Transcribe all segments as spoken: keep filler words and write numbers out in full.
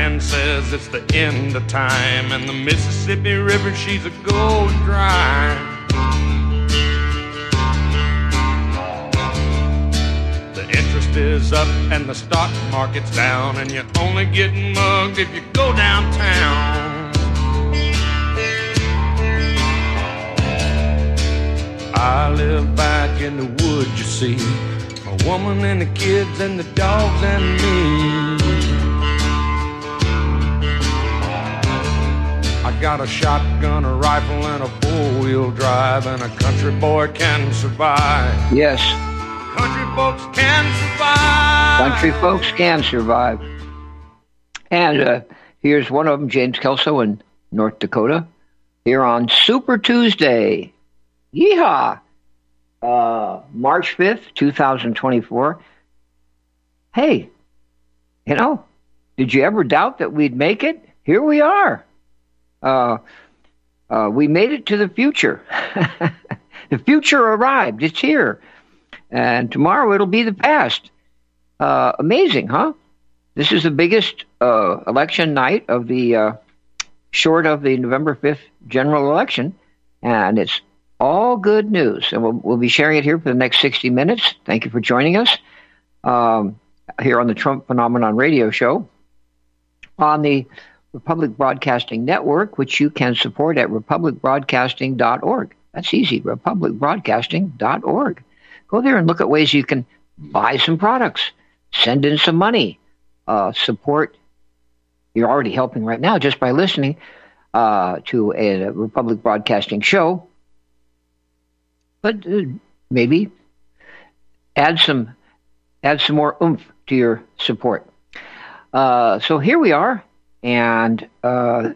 man says it's the end of time, and the Mississippi River, she's a going dry. The interest is up and the stock market's down, and you're only getting mugged if you go downtown. I live back in the woods, you see, a woman and the kids and the dogs and me. I got a shotgun, a rifle, and a four-wheel drive, and a country boy can survive. Yes. Country folks can survive. Country folks can survive. And uh, here's one of them, James Kelso in North Dakota, here on Super Tuesday. Yeehaw! Uh, March fifth, twenty twenty-four. Hey, you know, did you ever doubt that we'd make it? Here we are. Uh, uh, we made it to the future. The future arrived. It's here. And tomorrow it'll be the past. Uh, amazing, huh? This is the biggest uh, election night of the, uh, short of the November fifth general election. And it's all good news, and we'll, we'll be sharing it here for the next sixty minutes. Thank you for joining us um, here on the Trump Phenomenon Radio Show on the Republic Broadcasting Network, which you can support at republic broadcasting dot org. That's easy, republic broadcasting dot org. Go there and look at ways you can buy some products, send in some money, uh, support. You're already helping right now just by listening uh, to a, a Republic Broadcasting show. But uh, maybe add some add some more oomph to your support. Uh, so here we are, and uh,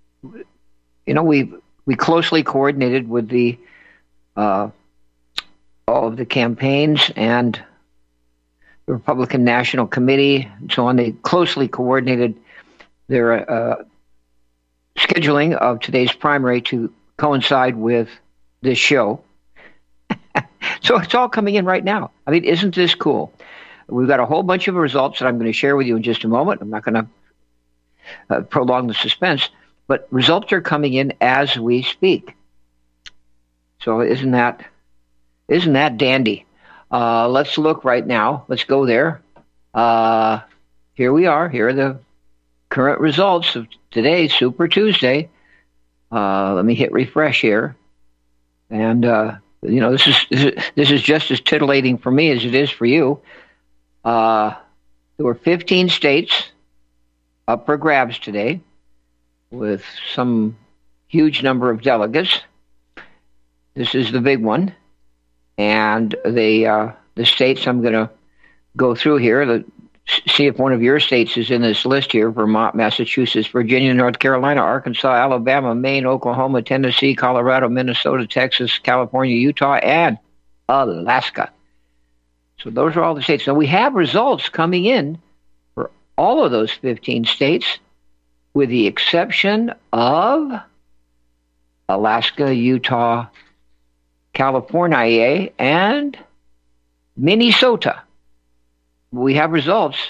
you know we we closely coordinated with the uh, all of the campaigns and the Republican National Committee and so on. They closely coordinated their uh, scheduling of today's primary to coincide with this show. So it's all coming in right now. I mean, isn't this cool? We've got a whole bunch of results that I'm going to share with you in just a moment. I'm not going to uh, prolong the suspense, but results are coming in as we speak. So isn't that isn't that dandy? Uh, let's look right now. Let's go there. Uh, here we are. Here are the current results of today, Super Tuesday. Uh, let me hit refresh here, and. Uh, You know, this is, this is this is just as titillating for me as it is for you. Uh, there were fifteen states up for grabs today, with some huge number of delegates. This is the big one, and the uh, the states I'm going to go through here. The, see if one of your states is in this list here: Vermont, Massachusetts, Virginia, North Carolina, Arkansas, Alabama, Maine, Oklahoma, Tennessee, Colorado, Minnesota, Texas, California, Utah, and Alaska. So those are all the states. Now we have results coming in for all of those fifteen states, with the exception of Alaska, Utah, California, and Minnesota. We have results.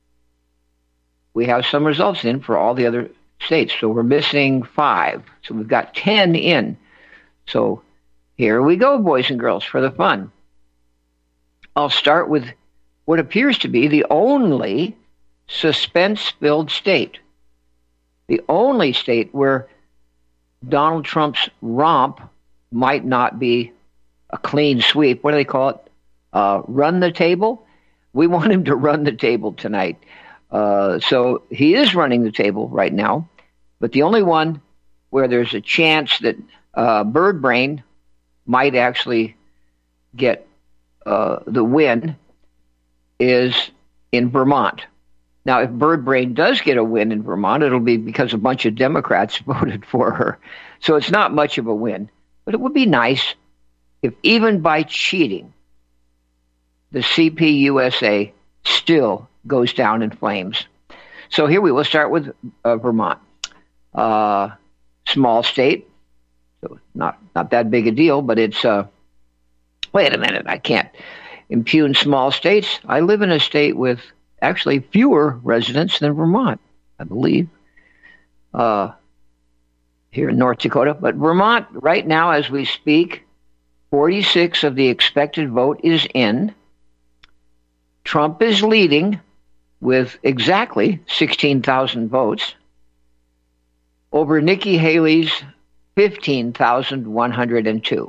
We have some results in for all the other states. So we're missing five. So we've got ten in. So here we go, boys and girls, for the fun. I'll start with what appears to be the only suspense-filled state. The only state where Donald Trump's romp might not be a clean sweep. What do they call it? Uh, run the table? We want him to run the table tonight. Uh, so he is running the table right now. But the only one where there's a chance that uh, Bird Brain might actually get uh, the win is in Vermont. Now, if Bird Brain does get a win in Vermont, it'll be because a bunch of Democrats voted for her. So it's not much of a win. But it would be nice if even by cheating, the C P U S A still goes down in flames. So here we will start with uh, Vermont. Uh, small state, so not not that big a deal, but it's, uh, wait a minute, I can't impugn small states. I live in a state with actually fewer residents than Vermont. I believe, uh, here in North Dakota. But Vermont, right now as we speak, forty-six of the expected vote is in. Trump is leading with exactly sixteen thousand votes over Nikki Haley's fifteen thousand one hundred two.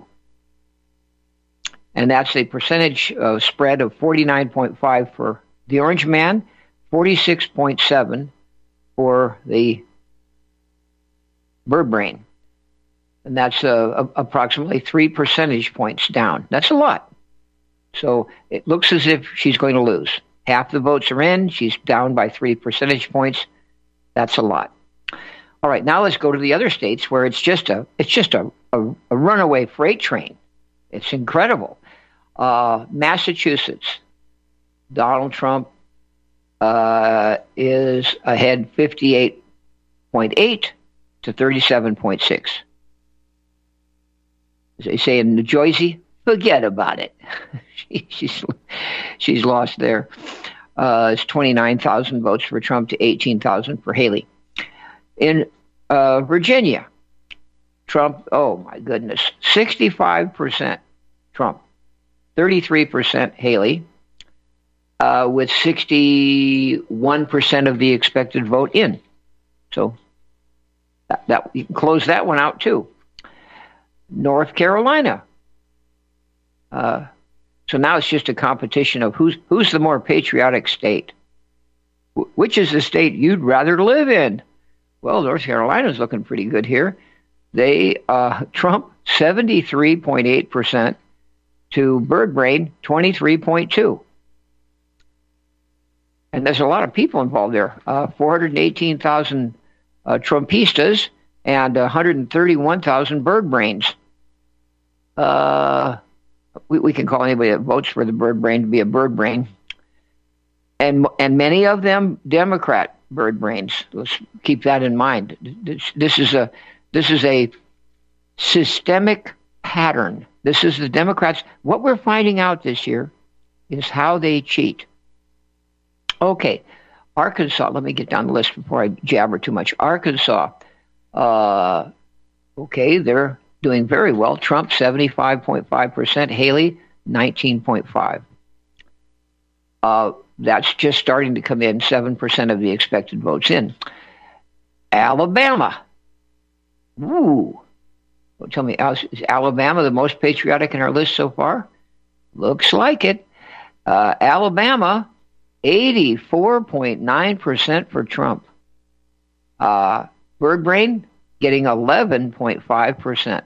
And that's a percentage uh, spread of forty-nine point five for the Orange Man, forty-six point seven for the Bird Brain. And that's uh, approximately three percentage points down. That's a lot. So it looks as if she's going to lose. Half the votes are in. She's down by three percentage points. That's a lot. All right, now let's go to the other states where it's just a it's just a, a, a runaway freight train. It's incredible. Uh, Massachusetts, Donald Trump uh, is ahead fifty-eight point eight to thirty-seven point six. As they say in New Jersey, forget about it. she, she's she's lost there. Uh, it's twenty-nine thousand votes for Trump to eighteen thousand for Haley. In uh, Virginia, Trump, oh my goodness, sixty-five percent Trump, thirty-three percent Haley, uh, with sixty-one percent of the expected vote in. So that, that you can close that one out too. North Carolina. Uh, so now it's just a competition of who's who's the more patriotic state. Wh- which is the state you'd rather live in? Well, North Carolina's looking pretty good here. They uh, Trump seventy-three point eight percent to Bird Brain twenty-three point two. And there's a lot of people involved there. Uh, four hundred eighteen thousand uh, Trumpistas and one hundred thirty-one thousand Bird Brains. Uh, we, we can call anybody that votes for the Bird Brain to be a Bird Brain. And and many of them Democrat Bird Brains. Let's keep that in mind. This, this is a this is a systemic pattern. This is the Democrats. What we're finding out this year is how they cheat. Okay, Arkansas. Let me get down the list before I jabber too much. Arkansas. Uh, okay, they're doing very well. Trump seventy-five point five percent. Haley nineteen point five. Uh, that's just starting to come in. seven percent of the expected votes in. Alabama. Ooh. Well, tell me, is Alabama the most patriotic in our list so far? Looks like it. Uh, Alabama, eighty-four point nine percent for Trump. Uh, Bird Brain getting eleven point five percent.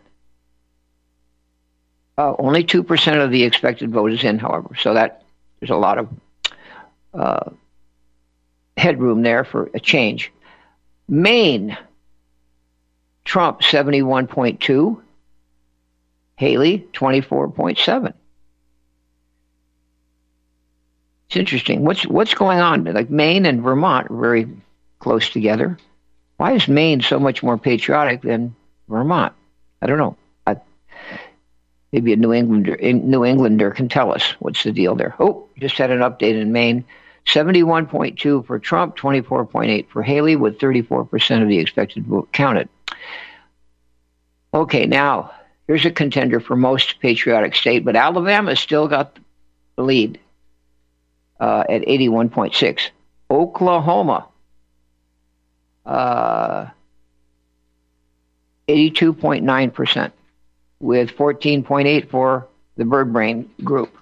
Uh, only two percent of the expected vote is in, however. So that there's a lot of uh, headroom there for a change. Maine, Trump seventy-one point two, Haley twenty-four point seven. It's interesting. What's what's going on? Like Maine and Vermont are very close together. Why is Maine so much more patriotic than Vermont? I don't know. I, maybe a New Englander, New Englander can tell us what's the deal there. Oh, just had an update in Maine. seventy-one point two for Trump, twenty-four point eight for Haley, with thirty-four percent of the expected vote counted. Okay, now, here's a contender for most patriotic state, but Alabama still got the lead uh, at eighty-one point six. Oklahoma, uh, eighty-two point nine percent, with fourteen point eight for the Bird Brain group.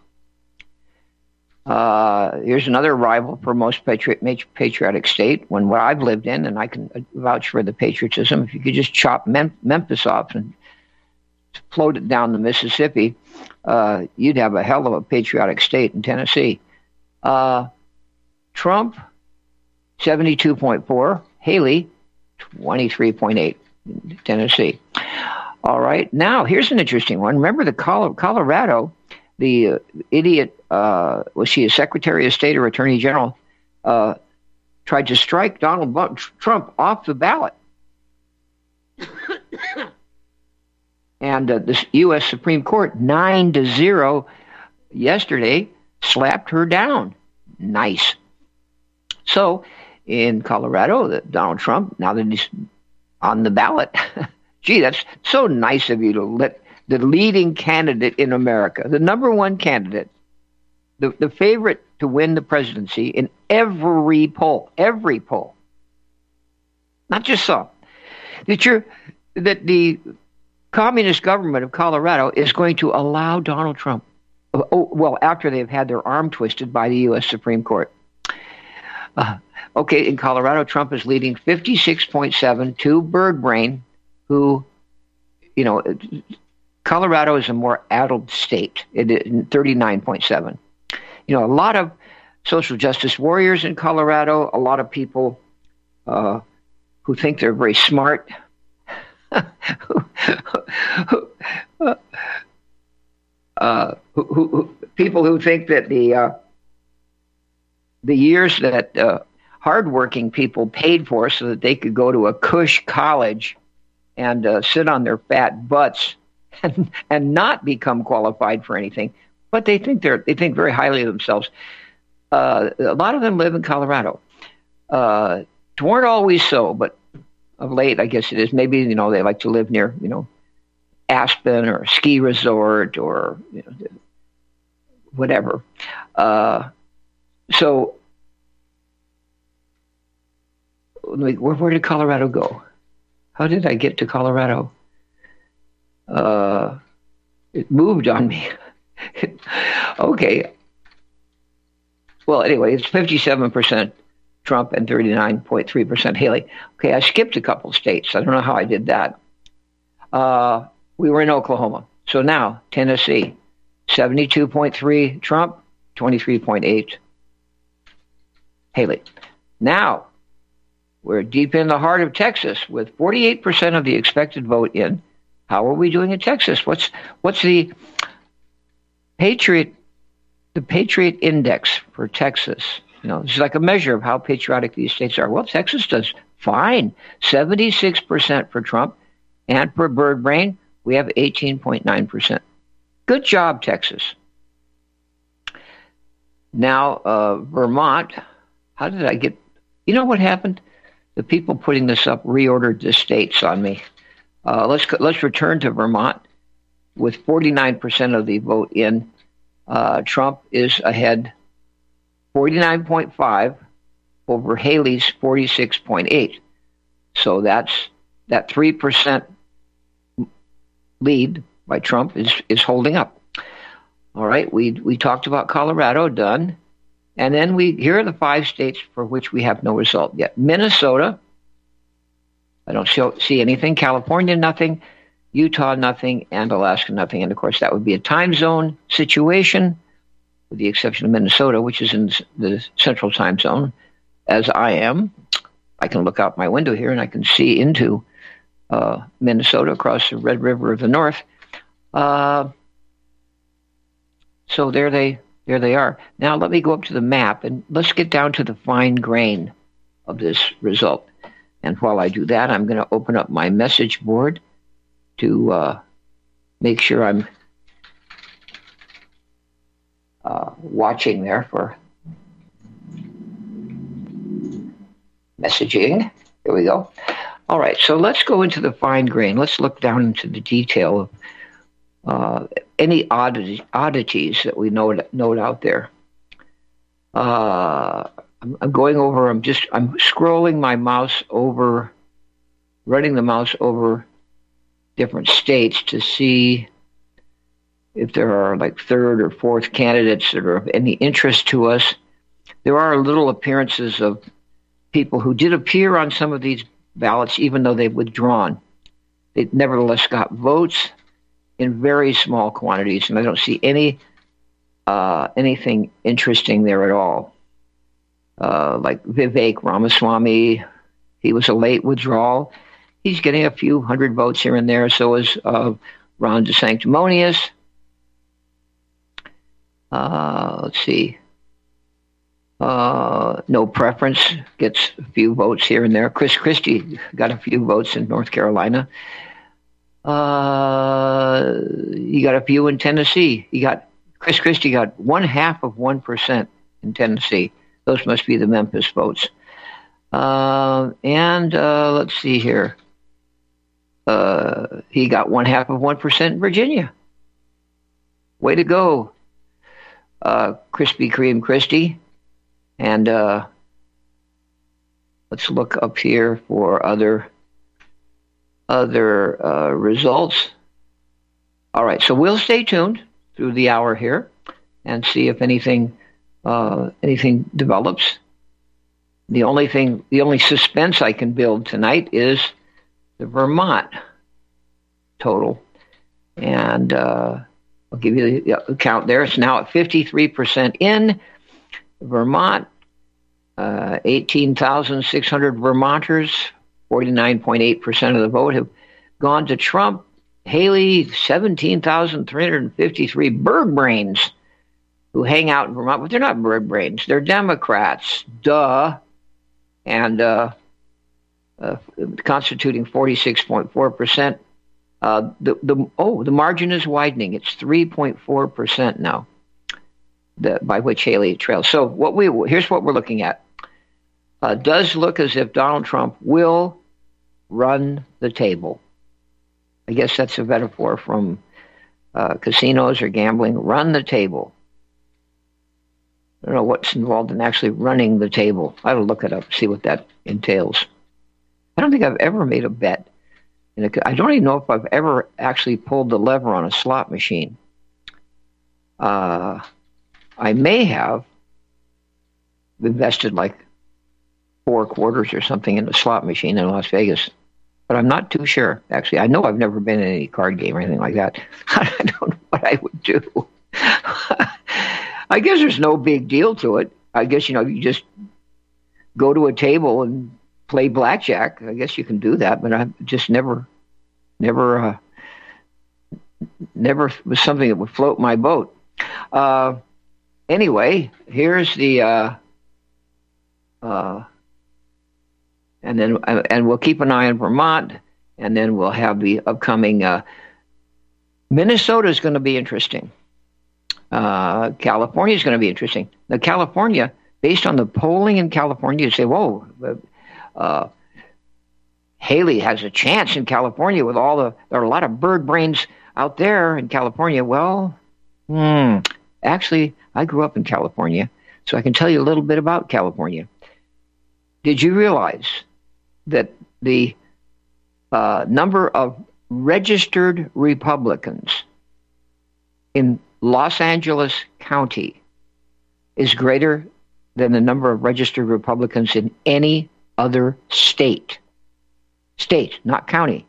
Uh, here's another rival for most patri- patriotic state, one where I've lived in, and I can vouch for the patriotism. If you could just chop Mem- Memphis off and float it down the Mississippi, uh, you'd have a hell of a patriotic state in Tennessee. Uh, Trump, seventy-two point four. Haley, twenty-three point eight in Tennessee. All right. Now, here's an interesting one. Remember the Col- Colorado, the uh, idiot, uh, was she a Secretary of State or Attorney General, uh, tried to strike Donald Trump off the ballot. And uh, the U S Supreme Court, nine to zero yesterday, slapped her down. Nice. So in Colorado that Donald Trump, now that he's on the ballot, gee, that's so nice of you to let the leading candidate in America, the number one candidate, the, the favorite to win the presidency in every poll, every poll, not just some, that you're, that the communist government of Colorado is going to allow Donald Trump, oh, well, after they've had their arm twisted by the U S Supreme Court. Uh, okay, in Colorado, Trump is leading fifty-six point seven to Birdbrain, who, you know, Colorado is a more addled state, it is thirty-nine point seven. You know, a lot of social justice warriors in Colorado, a lot of people uh, who think they're very smart, who, who, uh, who, who, people who think that the uh, the years that uh, hardworking people paid for so that they could go to a cush college and uh, sit on their fat butts and, and not become qualified for anything, but they think they're they think very highly of themselves. Uh, a lot of them live in Colorado. Uh, weren't always so, but of late, I guess it is. Maybe, you know, they like to live near, you know, Aspen or a ski resort or, you know, whatever. Uh, so, where, where did Colorado go? How did I get to Colorado? Uh, it moved on me. Okay. Well, anyway, it's fifty-seven percent Trump and thirty-nine point three percent Haley. Okay, I skipped a couple states. I don't know how I did that. Uh, we were in Oklahoma. So now, Tennessee, seventy-two point three Trump, twenty-three point eight Haley. Now, we're deep in the heart of Texas with forty-eight percent of the expected vote in. How are we doing in Texas? What's what's the Patriot the Patriot Index for Texas? You know, it's like a measure of how patriotic these states are. Well, Texas does fine. seventy-six percent for Trump, and for Birdbrain, we have eighteen point nine percent. Good job, Texas. Now, uh, Vermont, how did I get... You know what happened? The people putting this up reordered the states on me. Uh, let's let's return to Vermont with forty-nine percent of the vote in. Uh, Trump is ahead forty-nine point five over Haley's forty-six point eight. So that's that three percent lead by Trump is, is holding up. All right, we we talked about Colorado, done. And then we here are the five states for which we have no result yet. Minnesota, I don't show, see anything. California, nothing. Utah, nothing. And Alaska, nothing. And, of course, that would be a time zone situation, with the exception of Minnesota, which is in the central time zone, as I am. I can look out my window here, and I can see into uh, Minnesota across the Red River of the North. Uh, so there they there they are. Now let me go up to the map, and let's get down to the fine grain of this result. And while I do that, I'm going to open up my message board to uh, make sure I'm uh, watching there for messaging. Here we go. All right, so let's go into the fine grain. Let's look down into the detail of uh, any oddities, oddities that we note, note out there. Uh, I'm, I'm going over, I'm just, I'm scrolling my mouse over, running the mouse over different states to see if there are like third or fourth candidates that are of any interest to us. There are little appearances of people who did appear on some of these ballots, even though they've withdrawn. They nevertheless got votes in very small quantities, and I don't see any uh, anything interesting there at all. Uh, like Vivek Ramaswamy, he was a late withdrawal. He's getting a few hundred votes here and there. So is uh, Ron DeSanctimonious. Uh, let's see. Uh, no preference, gets a few votes here and there. Chris Christie got a few votes in North Carolina. Uh, he got a few in Tennessee. He got Chris Christie got one half of one percent in Tennessee. Those must be the Memphis votes. Uh, and uh, let's see here. Uh, he got one half of one percent in Virginia. Way to go, uh, Krispy Kreme Christie. And uh, let's look up here for other other uh, results. All right, so we'll stay tuned through the hour here and see if anything uh, anything develops. The only thing, the only suspense I can build tonight is the Vermont total, and uh, I'll give you the count there. It's now at fifty-three percent in Vermont. Uh, eighteen thousand six hundred Vermonters, forty-nine point eight percent of the vote have gone to Trump. Haley, seventeen thousand three hundred fifty-three bird brains who hang out in Vermont, but they're not bird brains. They're Democrats, duh, and uh, uh, constituting forty-six point four percent. Uh, the the oh, the margin is widening. It's three point four percent now, the, by which Haley trails. So what we here's what we're looking at. Uh, does look as if Donald Trump will run the table. I guess that's a metaphor from uh, casinos or gambling. Run the table. I don't know what's involved in actually running the table. I will look it up, see what that entails. I don't think I've ever made a bet. In a, I don't even know if I've ever actually pulled the lever on a slot machine. Uh, I may have invested like four quarters or something in a slot machine in Las Vegas, but I'm not too sure. Actually, I know I've never been in any card game or anything like that. I don't know what I would do. I guess there's no big deal to it. I guess, you know, you just go to a table and play blackjack. I guess you can do that, but I just never, never, uh, never was something that would float my boat. Uh, anyway, here's the, uh, uh, and then, uh, and we'll keep an eye on Vermont, and then we'll have the upcoming, uh, Minnesota is going to be interesting. Uh, California is going to be interesting. Now, California, based on the polling in California, you say, whoa, uh, Haley has a chance in California with all the, there are a lot of bird brains out there in California. Well, hmm, actually, I grew up in California, so I can tell you a little bit about California. Did you realize that the uh, number of registered Republicans in Los Angeles County is greater than the number of registered Republicans in any other state? State, not county.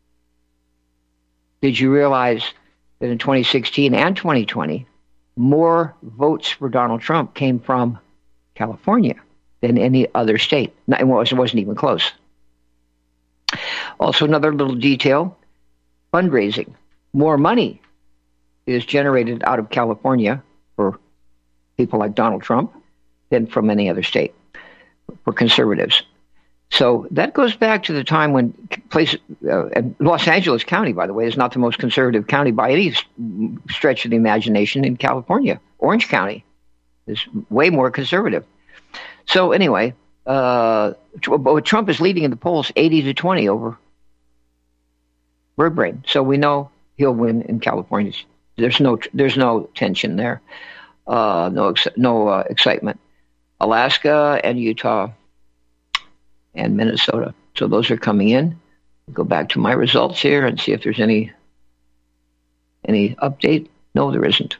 Did you realize that in twenty sixteen and twenty twenty, more votes for Donald Trump came from California than any other state? No, it wasn't even close. Also, another little detail, fundraising. More money is generated out of California for people like Donald Trump than from any other state for conservatives. So that goes back to the time when place, uh, and Los Angeles County, by the way, is not the most conservative county by any stretch of the imagination in California. Orange County is way more conservative. So anyway, uh, Trump is leading in the polls eighty to twenty over bird brain. So we know he'll win in California. There's no there's no tension there, uh, no ex- no uh, excitement. Alaska and Utah and Minnesota. So those are coming in. Go back to my results here and see if there's any any update. No, there isn't.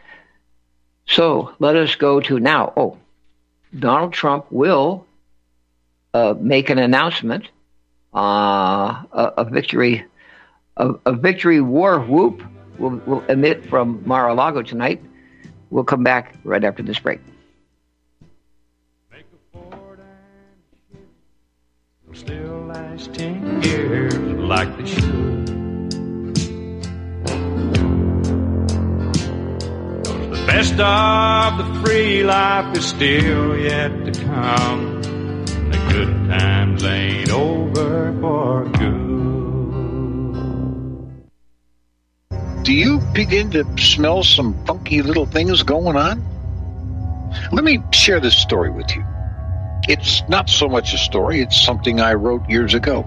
So let us go to now. Oh, Donald Trump will uh, make an announcement, uh, a, a victory, a, a victory war whoop. We'll, we'll emit from Mar-a-Lago tonight. We'll come back right after this break. Make a Ford and ship, still last ten years like they should. Cause the best of the free life is still yet to come. The good times ain't over for good. Do you begin to smell some funky little things going on? Let me share this story with you. It's not so much a story, it's something I wrote years ago.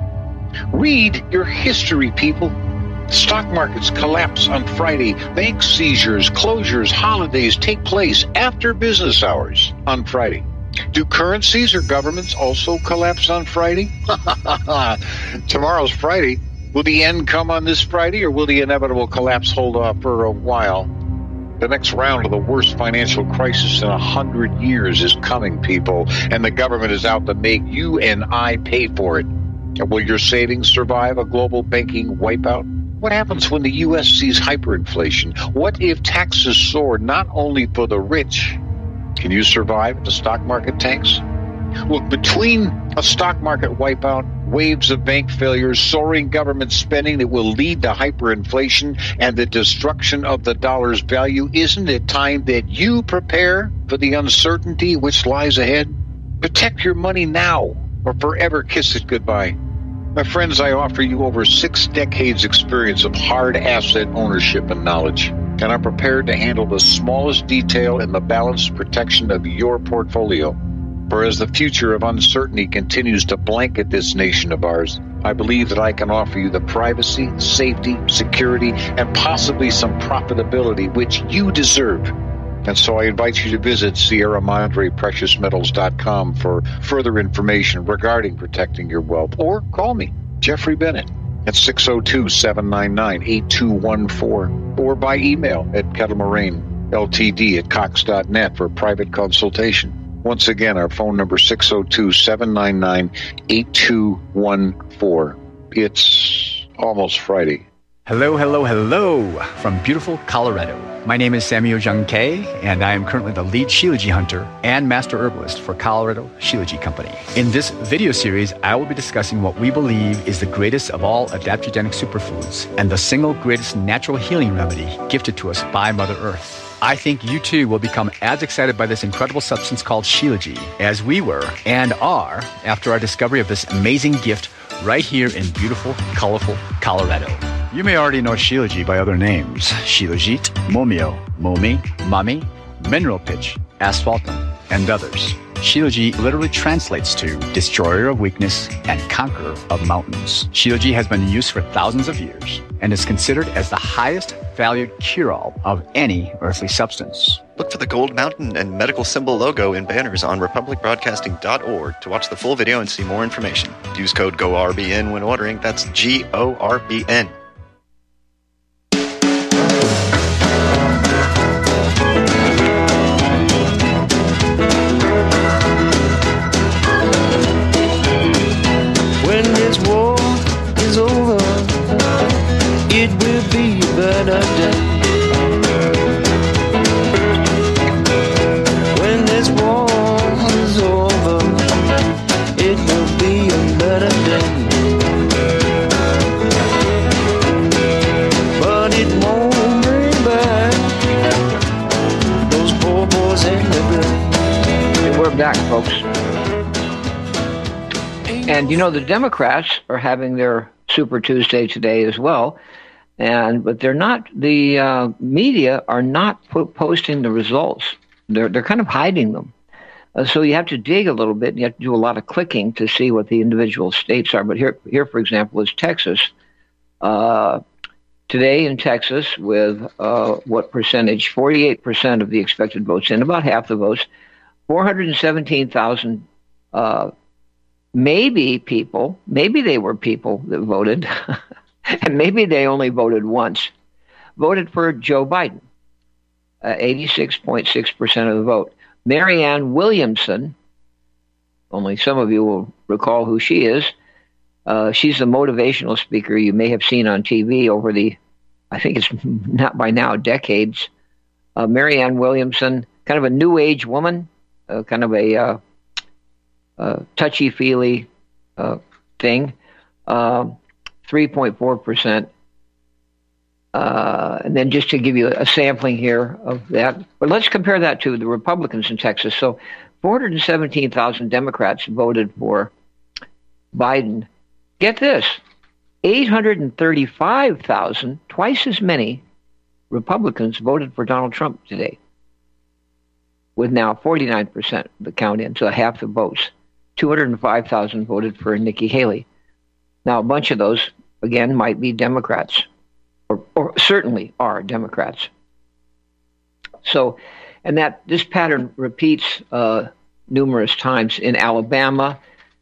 Read your history, people. Stock markets collapse on Friday. Bank seizures, closures, holidays take place after business hours on Friday. Do currencies or governments also collapse on Friday? Tomorrow's Friday. Will the end come on this Friday, or will the inevitable collapse hold off for a while? The next round of the worst financial crisis in a hundred years is coming, people, and the government is out to make you and I pay for it. And will your savings survive a global banking wipeout? What happens when the U S sees hyperinflation? What if taxes soar not only for the rich? Can you survive if the stock market tanks? Look, between a stock market wipeout, waves of bank failures, soaring government spending that will lead to hyperinflation, and the destruction of the dollar's value, isn't it time that you prepare for the uncertainty which lies ahead? Protect your money now, or forever kiss it goodbye. My friends, I offer you over six decades experience of hard asset ownership and knowledge, and I'm prepared to handle the smallest detail in the balanced protection of your portfolio. For as the future of uncertainty continues to blanket this nation of ours, I believe that I can offer you the privacy, safety, security, and possibly some profitability which you deserve. And so I invite you to visit Sierra Madre Precious Metals dot com for further information regarding protecting your wealth. Or call me, Jeffrey Bennett, at six oh two, seven nine nine, eight two one four, or by email at kettlemoraine L T D at cox dot net for a private consultation. Once again, our phone number six oh two, seven nine nine, eight two one four. It's almost Friday. Hello, hello, hello from beautiful Colorado. My name is Samuel Jung Kay, and I am currently the lead Shilajit hunter and master herbalist for Colorado Shilajit Company. In this video series, I will be discussing what we believe is the greatest of all adaptogenic superfoods and the single greatest natural healing remedy gifted to us by Mother Earth. I think you too will become as excited by this incredible substance called Shilajit as we were and are after our discovery of this amazing gift right here in beautiful, colorful Colorado. You may already know Shilajit by other names: Shilajit, Momio, Momi, Mami, Mineral Pitch, Asphaltum, and others. Shilajit literally translates to destroyer of weakness and conqueror of mountains. Shilajit has been in use for thousands of years and is considered as the highest valued cure-all of any earthly substance. Look for the gold mountain and medical symbol logo in banners on republic broadcasting dot org to watch the full video and see more information. Use code G O R B N when ordering. That's G O R B N. When this war is over, it will be a better day. When this war is over, it will be a better day. But it won't bring back those poor boys in the grave. And we're back, folks. And, you know, the Democrats are having their Super Tuesday today as well. And but they're not, the uh, media are not po- posting the results. They're, they're kind of hiding them. Uh, so you have to dig a little bit. And you have to do a lot of clicking to see what the individual states are. But here, here for example, is Texas. Uh, today in Texas, with uh, what percentage? forty-eight percent of the expected votes in, about half the votes, four hundred seventeen thousand uh maybe people, maybe they were people that voted, and maybe they only voted once, voted for Joe Biden, uh, eighty-six point six percent of the vote. Marianne Williamson, only some of you will recall who she is. Uh, she's the motivational speaker you may have seen on T V over the, I think it's not by now, decades. Uh, Marianne Williamson, kind of a new age woman, uh, kind of a uh, Uh, touchy-feely uh, thing, uh, three point four percent. Uh, and then just to give you a sampling here of that. But let's compare that to the Republicans in Texas. So four hundred seventeen thousand Democrats voted for Biden. Get this, eight hundred thirty-five thousand, twice as many Republicans voted for Donald Trump today. with now forty-nine percent of the count in, so half the votes. two hundred five thousand voted for Nikki Haley. Now, a bunch of those, again, might be Democrats, or, or certainly are Democrats. So, and that this pattern repeats uh, numerous times in Alabama.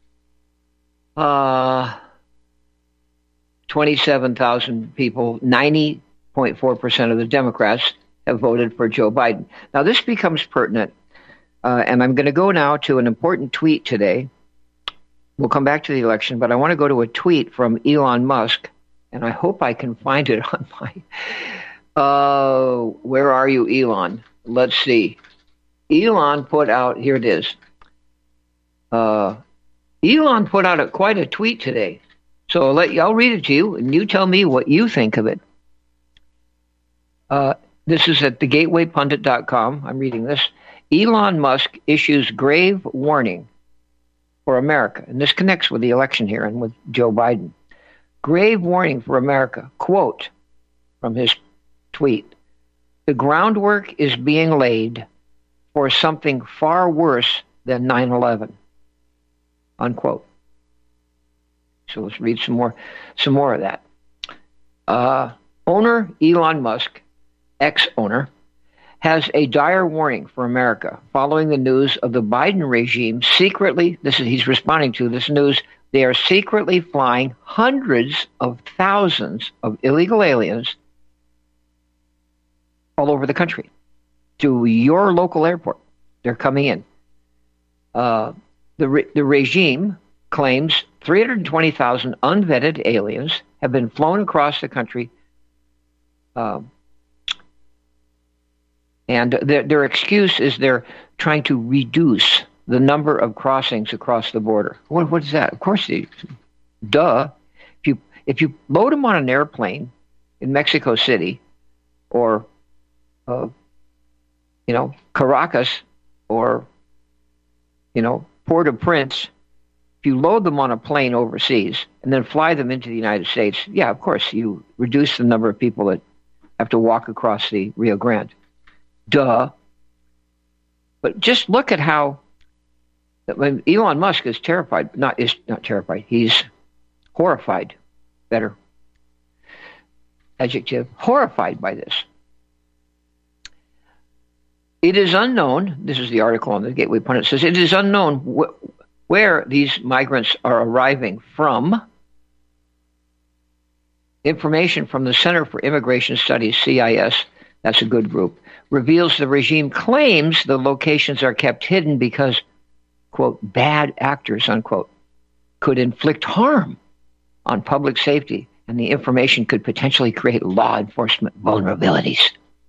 Uh, twenty-seven thousand people, ninety point four percent of the Democrats have voted for Joe Biden. Now, this becomes pertinent, uh, and I'm going to go now to an important tweet today. We'll come back to the election, but I want to go to a tweet from Elon Musk, and I hope I can find it on my... Uh, where are you, Elon? Let's see. Elon put out... Here it is. Uh, Elon put out a, quite a tweet today. So I'll, let you, I'll read it to you, and you tell me what you think of it. Uh, this is at the gateway pundit dot com. I'm reading this. Elon Musk issues grave warning for America. And this connects with the election here and with Joe Biden. Grave warning for America. Quote from his tweet. The groundwork is being laid for something far worse than nine eleven. Unquote. So let's read some more, some more of that. Uh, owner Elon Musk, ex-owner, has a dire warning for America following the news of the Biden regime secretly, this is he's responding to this news, they are secretly flying hundreds of thousands of illegal aliens all over the country to your local airport. They're coming in. Uh, the re- the regime claims three hundred twenty thousand unvetted aliens have been flown across the country, uh, and their, their excuse is they're trying to reduce the number of crossings across the border. What, what is that? Of course, they, duh. If you if you load them on an airplane in Mexico City, or uh, you know Caracas, or you know Port-au-Prince, if you load them on a plane overseas and then fly them into the United States, yeah, of course, you reduce the number of people that have to walk across the Rio Grande. Duh. But just look at how when Elon Musk is terrified, not is not terrified, he's horrified, better adjective, horrified by this. It is unknown, this is the article on the Gateway Pundit, says, it is unknown wh- where these migrants are arriving from. Information from the Center for Immigration Studies, C I S, that's a good group, reveals the regime claims the locations are kept hidden because, quote, bad actors, unquote, could inflict harm on public safety, and the information could potentially create law enforcement vulnerabilities.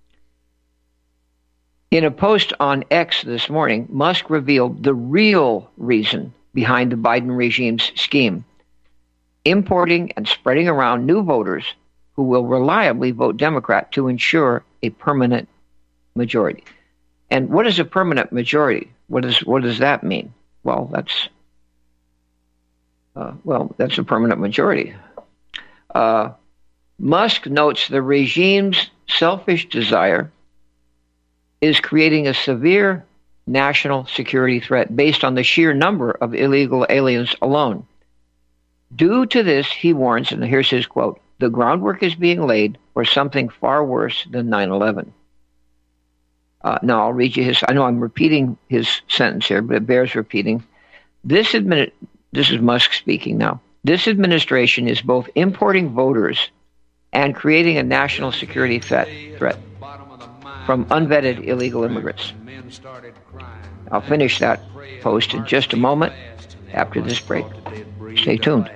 In a post on X this morning, Musk revealed the real reason behind the Biden regime's scheme: importing and spreading around new voters who will reliably vote Democrat to ensure a permanent majority. And what is a permanent majority? What is what does that mean? Well, that's uh, well, that's a permanent majority. Uh, Musk notes the regime's selfish desire is creating a severe national security threat based on the sheer number of illegal aliens alone. Due to this, he warns, and here's his quote, the groundwork is being laid for something far worse than nine eleven. Uh, now, I'll read you his, I know I'm repeating his sentence here, but it bears repeating. This admini- This is Musk speaking now. This administration is both importing voters and creating a national security threat, threat from unvetted illegal immigrants. I'll finish that post in just a moment after this break. Stay tuned.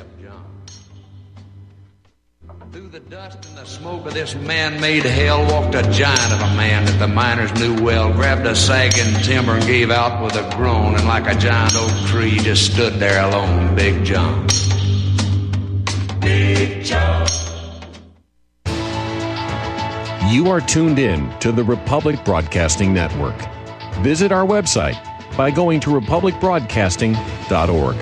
Through the dust and the smoke of this man-made hell walked a giant of a man that the miners knew well, grabbed a sagging timber and gave out with a groan, and like a giant oak tree just stood there alone, Big John. Big John. You are tuned in to the Republic Broadcasting Network. Visit our website by going to republic broadcasting dot org.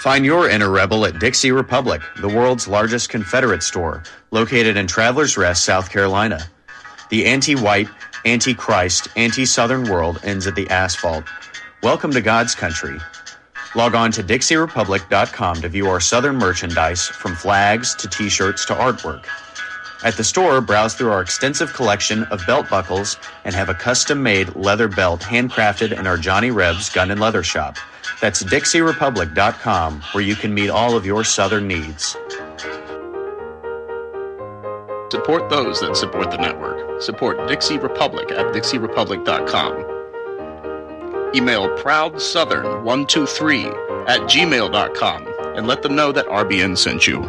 Find your inner rebel at Dixie Republic, the world's largest Confederate store, located in Travelers Rest, South Carolina. The anti-white, anti-Christ, anti-Southern world ends at the asphalt. Welcome to God's country. Log on to Dixie Republic dot com to view our Southern merchandise, from flags to t-shirts to artwork. At the store, browse through our extensive collection of belt buckles and have a custom-made leather belt handcrafted in our Johnny Rebs Gun and Leather Shop. That's Dixie Republic dot com, where you can meet all of your Southern needs. Support those that support the network. Support Dixie Republic at Dixie Republic dot com. Email proud southern one two three at gmail dot com and let them know that R B N sent you.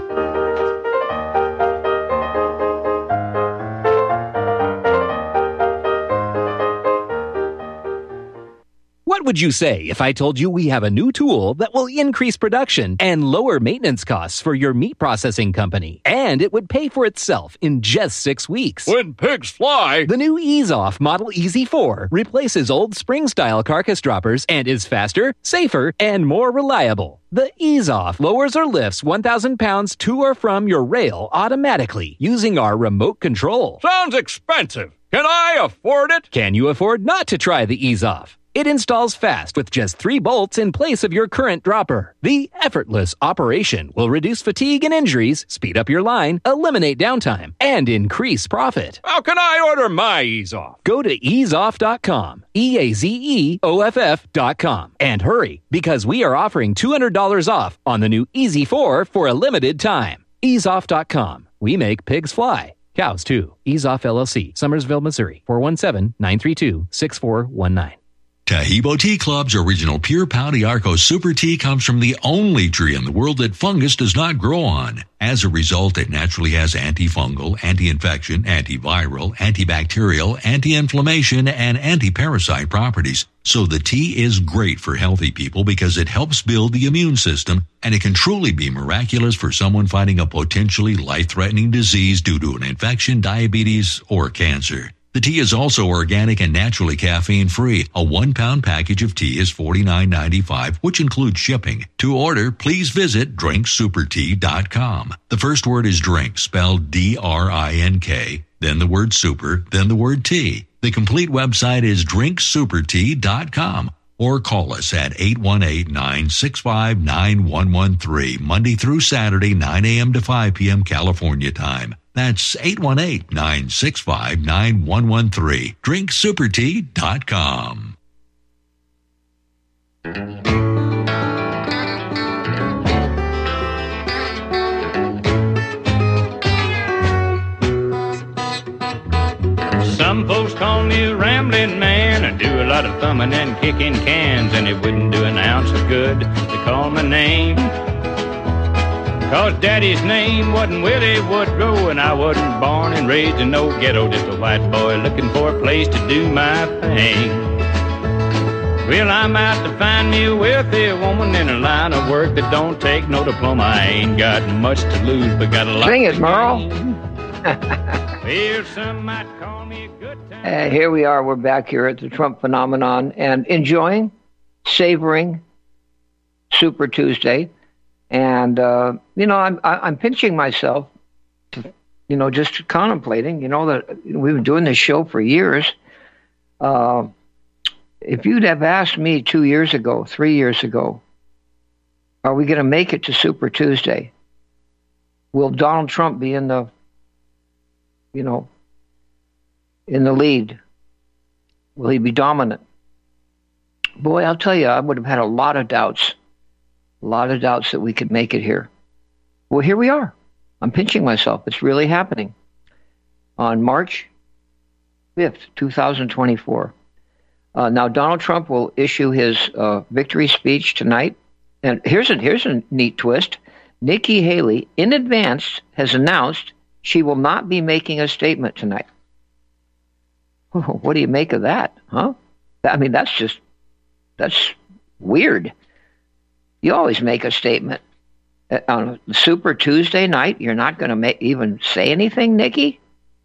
What would you say if I told you we have a new tool that will increase production and lower maintenance costs for your meat processing company? And it would pay for itself in just six weeks. When pigs fly! The new Ease Off Model E Z four replaces old spring-style carcass droppers and is faster, safer, and more reliable. The Ease Off lowers or lifts one thousand pounds to or from your rail automatically using our remote control. Sounds expensive. Can I afford it? Can you afford not to try the Ease Off? It installs fast with just three bolts in place of your current dropper. The effortless operation will reduce fatigue and injuries, speed up your line, eliminate downtime, and increase profit. How can I order my Ease Off? Go to ease off dot com, E A Z E O F F dot com, and hurry, because we are offering two hundred dollars off on the new E Z four for a limited time. ease off dot com. We make pigs fly. Cows, too. Ease Off L L C, Summersville, Missouri, four one seven, nine three two, six four one nine. Tahibo Tea Club's original pure Pau d'Arco Super Tea comes from the only tree in the world that fungus does not grow on. As a result, it naturally has antifungal, anti-infection, antiviral, antibacterial, anti-inflammation, and anti-parasite properties. So the tea is great for healthy people because it helps build the immune system, and it can truly be miraculous for someone fighting a potentially life-threatening disease due to an infection, diabetes, or cancer. The tea is also organic and naturally caffeine-free. A one-pound package of tea is forty-nine ninety-five, which includes shipping. To order, please visit drink super tea dot com. The first word is drink, spelled D R I N K, then the word super, then the word tea. The complete website is drink super tea dot com. Or call us at eight one eight, nine six five, nine one one three, Monday through Saturday, nine a.m. to five p.m. California time. That's eight one eight, nine six five, nine one one three. drink super tea dot com. Some folks call me a rambling man. I do a lot of thumbing and kicking cans, and it wouldn't do an ounce of good to call my name. Cause Daddy's name wasn't Willie Woodrow, and I wasn't born and raised in no ghetto, just a white boy looking for a place to do my thing. Well, I'm out to find me a wealthy woman in a line of work that don't take no diploma. I ain't got much to lose, but got a lot Sing to it, Merle. Well, some might call me a good time. And here we are. We're back here at the Trump Phenomenon and enjoying, savoring Super Tuesday. And, uh, you know, I'm I'm pinching myself, to, you know, just contemplating, you know, that we've been doing this show for years. Uh, if you'd have asked me two years ago, three years ago, are we going to make it to Super Tuesday? Will Donald Trump be in the, you know, in the lead? Will he be dominant? Boy, I'll tell you, I would have had a lot of doubts. A lot of doubts that we could make it here. Well, here we are. I'm pinching myself. It's really happening. On March fifth, twenty twenty-four. Uh, now, Donald Trump will issue his uh, victory speech tonight. And here's a, here's a neat twist. Nikki Haley, in advance, has announced she will not be making a statement tonight. Oh, what do you make of that, huh? I mean, that's just, that's weird. You always make a statement. On a Super Tuesday night, you're not going to make even say anything, Nikki?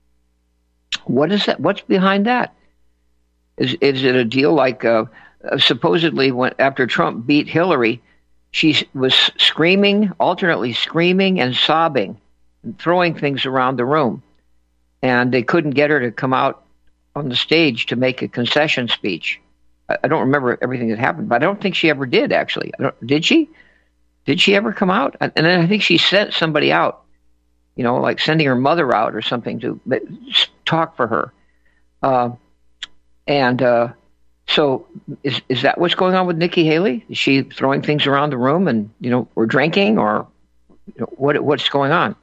What is that? What's behind that? Is is it a deal like uh, supposedly when after Trump beat Hillary, she was screaming, alternately screaming and sobbing, and throwing things around the room. And they couldn't get her to come out on the stage to make a concession speech. I, I don't remember everything that happened, but I don't think she ever did, actually. I don't, did she? Did she ever come out? And then I think she sent somebody out, you know, like sending her mother out or something to talk for her. Uh, and uh, so is is that what's going on with Nikki Haley? Is she throwing things around the room and, you know, or drinking or you know, what what's going on?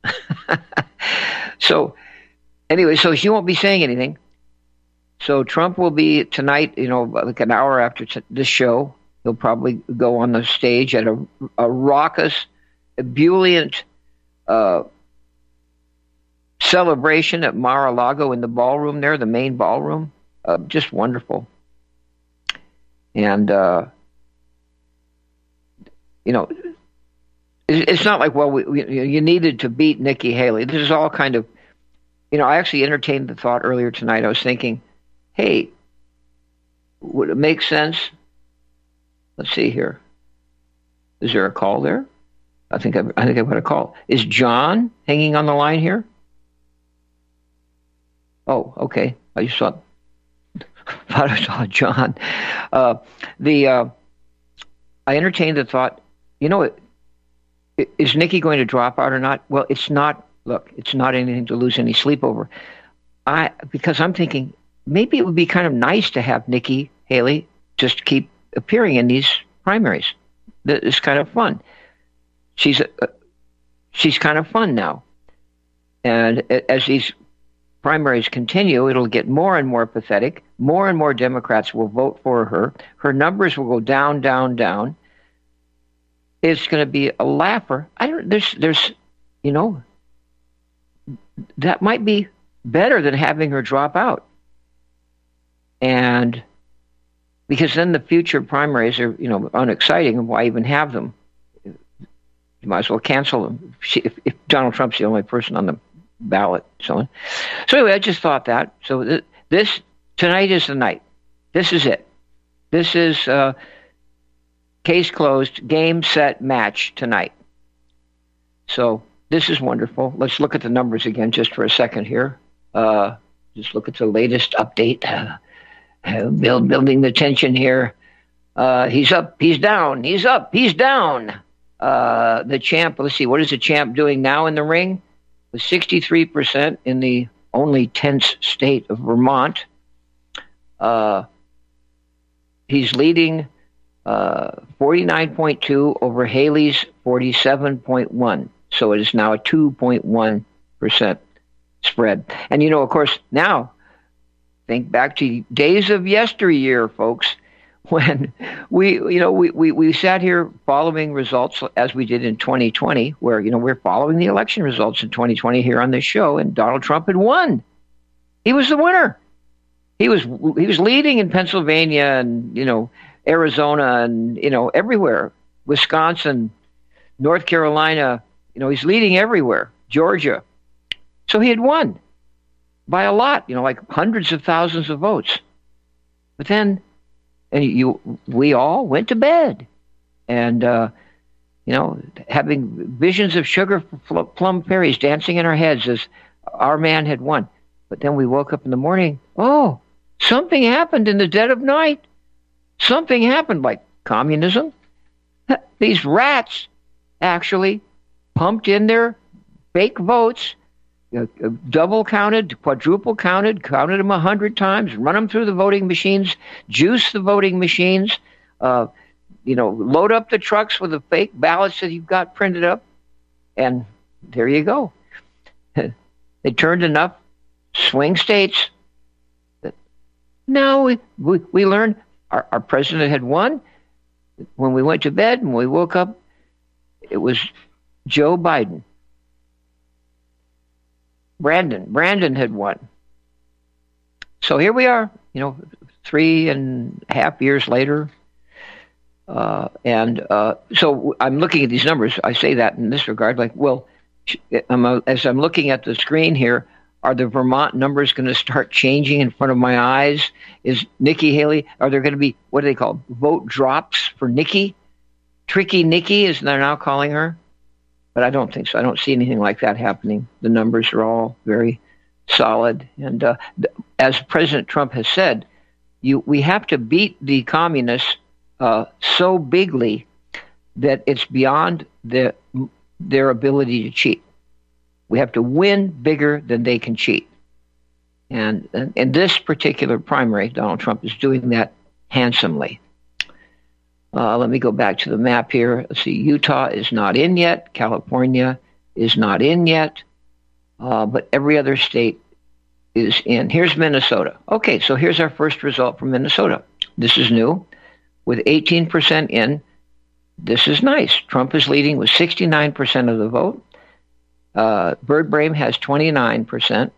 So anyway, so she won't be saying anything. So Trump will be tonight, you know, like an hour after t- this show. He'll probably go on the stage at a, a raucous, ebullient uh, celebration at Mar-a-Lago in the ballroom there, the main ballroom. Uh, just wonderful. And, uh, you know, it, it's not like, well, we, we, you needed to beat Nikki Haley. This is all kind of, you know, I actually entertained the thought earlier tonight. I was thinking, hey, would it make sense? Let's see here. Is there a call there? I think I've, I think I've got a call. Is John hanging on the line here? Oh, okay. I just saw, thought I saw John. Uh, the uh, I entertained the thought. You know, it, it, is Nikki going to drop out or not? Well, it's not. Look, it's not anything to lose any sleep over. I because I'm thinking maybe it would be kind of nice to have Nikki Haley just keep appearing in these primaries. It's kind of fun. She's uh, she's kind of fun now, and as these primaries continue, it'll get more and more pathetic. More and more Democrats will vote for her. Her numbers will go down, down, down. It's going to be a laugher. I don't. There's, there's, you know, that might be better than having her drop out, and. Because then the future primaries are, you know, unexciting, and why even have them? You might as well cancel them if, if Donald Trump's the only person on the ballot. So, so anyway, I just thought that. So th- this tonight is the night. This is it. This is uh, case closed, game, set, match tonight. So this is wonderful. Let's look at the numbers again just for a second here. Uh, just look at the latest update. Uh, Build, building the tension here. Uh, he's up, he's down, he's up, he's down. Uh, the champ, let's see, what is the champ doing now in the ring? With sixty-three percent in the only tense state of Vermont. Uh, he's leading uh, forty-nine point two over Haley's forty-seven point one. So it is now a two point one percent spread. And, you know, of course, now, think back to days of yesteryear, folks, when we, you know, we, we, we sat here following results as we did in twenty twenty, where, you know, we're following the election results in twenty twenty here on this show, and Donald Trump had won. He was the winner. He was he was leading in Pennsylvania and, you know, Arizona and, you know, everywhere. Wisconsin, North Carolina, you know, he's leading everywhere. Georgia. So he had won. By a lot, you know, like hundreds of thousands of votes. But then, and you, we all went to bed, and uh, you know, having visions of sugar plum fairies dancing in our heads as our man had won. But then we woke up in the morning. Oh, something happened in the dead of night. Something happened, like communism. These rats actually pumped in their fake votes. Uh, double counted, quadruple counted, counted them a hundred times, run them through the voting machines, juice the voting machines, uh, you know, load up the trucks with the fake ballots that you've got printed up, and there you go. They turned enough swing states that now we, we, we learned our, our president had won. When we went to bed and we woke up, it was Joe Biden. Brandon. Brandon had won. So here we are, you know, three and a half years later. Uh, and uh, so I'm looking at these numbers. I say that in this regard, like, well, I'm a, as I'm looking at the screen here, are the Vermont numbers going to start changing in front of my eyes? Is Nikki Haley, are there going to be, what do they call, vote drops for Nikki? Tricky Nikki, as they're now calling her. But I don't think so. I don't see anything like that happening. The numbers are all very solid. And uh, th- as President Trump has said, you we have to beat the communists uh, so bigly that it's beyond the, their ability to cheat. We have to win bigger than they can cheat. And, and in this particular primary, Donald Trump is doing that handsomely. Uh, let me go back to the map here. Let's see, Utah is not in yet. California is not in yet. Uh, but every other state is in. Here's Minnesota. Okay, so here's our first result from Minnesota. This is new. With eighteen percent in, this is nice. Trump is leading with sixty-nine percent of the vote. Uh, Bird Brain has twenty-nine percent.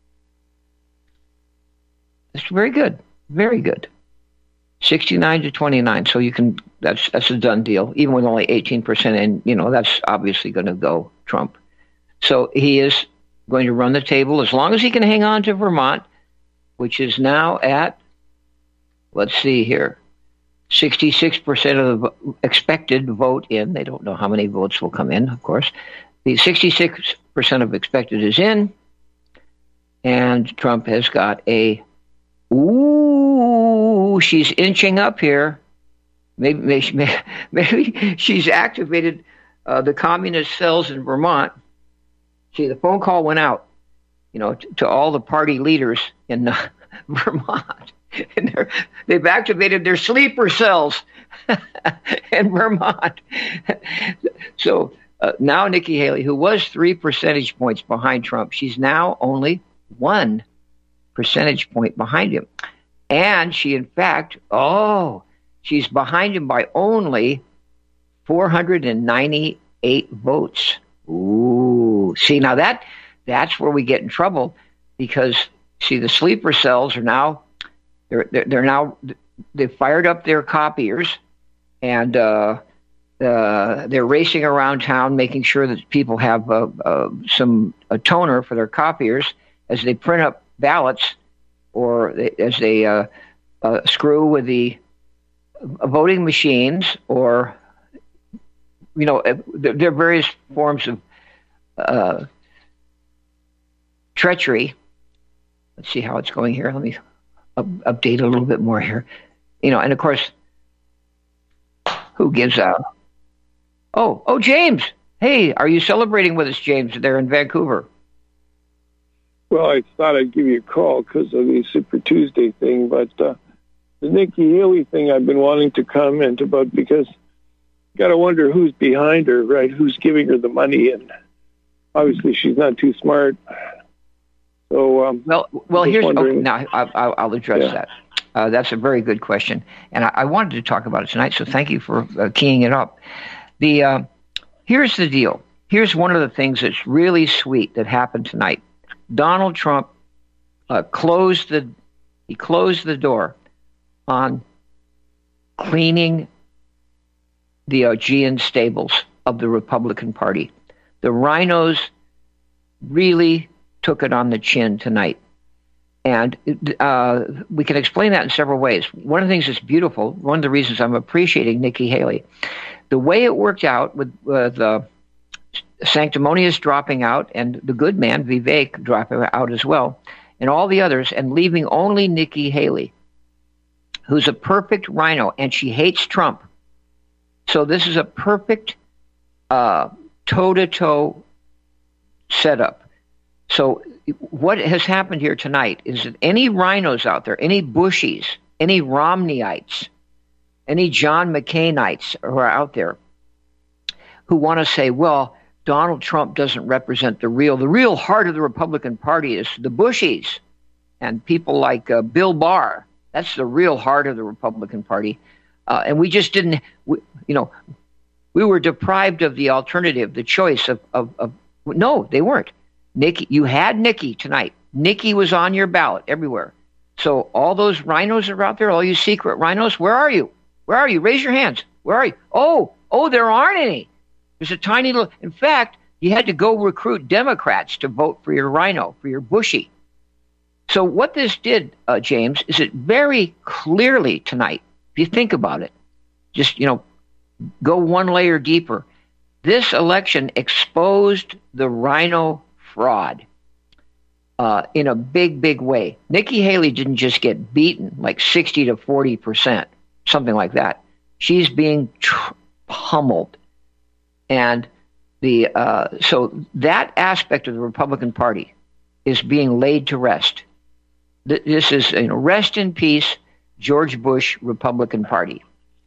It's very good. Very good. sixty-nine to twenty-nine. So you can, that's that's a done deal. Even with only eighteen percent in, you know, that's obviously going to go Trump. So he is going to run the table as long as he can hang on to Vermont, which is now at, let's see here, sixty-six percent of the expected vote in. They don't know how many votes will come in, of course. The sixty-six percent of expected is in, and Trump has got a, ooh, she's inching up here. Maybe, maybe, maybe she's activated uh, the communist cells in Vermont. See, the phone call went out, you know, t- to all the party leaders in uh, Vermont. And they've activated their sleeper cells in Vermont. So uh, now Nikki Haley, who was three percentage points behind Trump, she's now only one percentage point behind him. And she, in fact, oh, she's behind him by only four hundred ninety-eight votes. Ooh, see, now that that's where we get in trouble because, see, the sleeper cells are now, they're, they're, they're now, they've fired up their copiers and uh, uh, they're racing around town making sure that people have uh, uh, some a toner for their copiers as they print up ballots or they, as they uh, uh, screw with the voting machines or, you know, there are various forms of uh, treachery. Let's see how it's going here. Let me up, update a little bit more here. You know, and of course, who gives out? Oh, oh, James. Hey, are you celebrating with us, James, there in Vancouver? Well, I thought I'd give you a call because of the Super Tuesday thing, but uh, the Nikki Haley thing I've been wanting to comment about because got to wonder who's behind her, right? Who's giving her the money? And obviously, she's not too smart. So, um, well, well, here's okay, now I'll, I'll address yeah. that. Uh, that's a very good question, and I, I wanted to talk about it tonight. So, thank you for uh, keying it up. The uh, here's the deal. Here's one of the things that's really sweet that happened tonight. Donald Trump uh, closed the he closed the door on cleaning the Augean stables of the Republican Party. The rhinos really took it on the chin tonight. And uh, we can explain that in several ways. One of the things that's beautiful, one of the reasons I'm appreciating Nikki Haley, the way it worked out with with uh, Sanctimonious dropping out and the good man, Vivek, dropping out as well, and all the others, and leaving only Nikki Haley, who's a perfect rhino, and she hates Trump. So this is a perfect uh, toe-to-toe setup. So what has happened here tonight is that any rhinos out there, any Bushies, any Romneyites, any John McCainites who are out there who want to say, well, Donald Trump doesn't represent the real, the real heart of the Republican Party is the Bushies and people like uh, Bill Barr. That's the real heart of the Republican Party. Uh, and we just didn't, we, you know, we were deprived of the alternative, the choice of, of, of, no, they weren't. Nikki, you had Nikki tonight. Nikki was on your ballot everywhere. So all those rhinos are out there, all you secret rhinos, where are you? Where are you? Raise your hands. Where are you? Oh, oh, there aren't any. There's a tiny little, in fact, you had to go recruit Democrats to vote for your rhino, for your Bushy. So what this did, uh, James, is it very clearly tonight, if you think about it, just, you know, go one layer deeper. This election exposed the rhino fraud uh, in a big, big way. Nikki Haley didn't just get beaten like sixty to forty percent, something like that. She's being tr- pummeled. And the uh, so that aspect of the Republican Party is being laid to rest. Th- this is, you know, rest in peace, George Bush Republican Party.